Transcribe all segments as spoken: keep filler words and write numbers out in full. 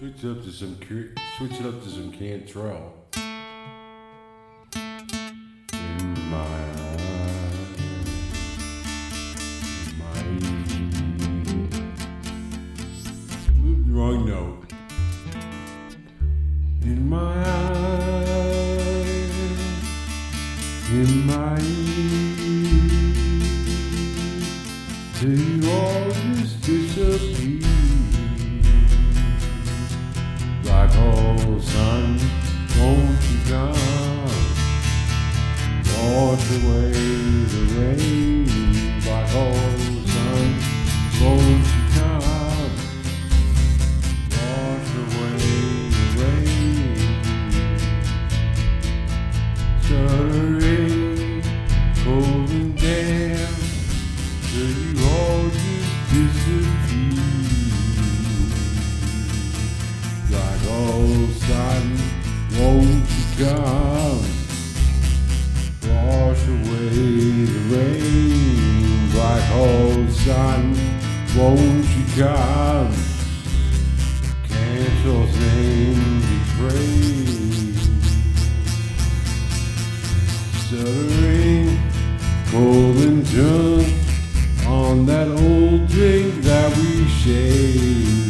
Switch it up to some switch it up to some Cantrell. In my eyes, in my Move the wrong note. In my eyes, in my ears, till you all just disappear. Black hole sun, won't you come? Wash away the rain. Black hole sun, won't you come? Wash away the rain. Stuttering, cold and damp, till you all just disappear. Black hole sun, won't you come? Wash away the rain. Black hole sun, won't you come? Cantrell's name be praised. Stuttering, cold and drunk on that old drink that we shared.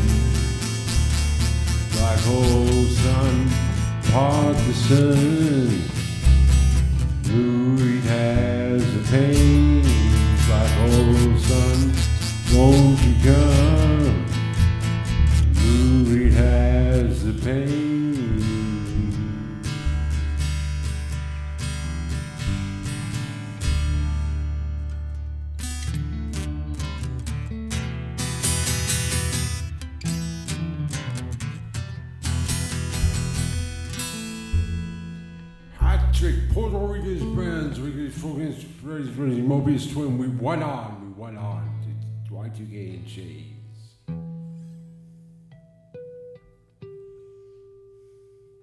Black hole sun, part the sun. Blue Reed has a pain. Black hole sun, won't you come? Blue Reed has a pain. Trick, Puerto Rico's brands, we fucking Mobius twin, we went on, we went on to Y two K and Shade.